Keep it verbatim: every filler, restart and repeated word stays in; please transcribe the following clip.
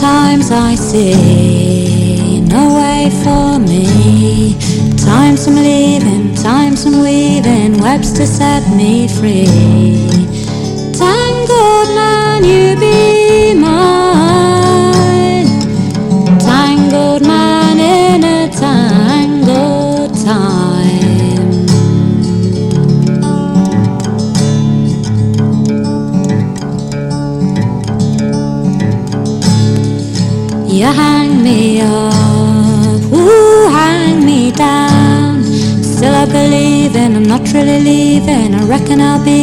Sometimes I see no way for me. Times I'm leaving, times I'm weaving webs to set me free. Tangled man, you be mine. Tangled man in a tangled time. You hang me up, ooh, hang me down. Still I believe in, I'm not really leaving. I reckon I'll be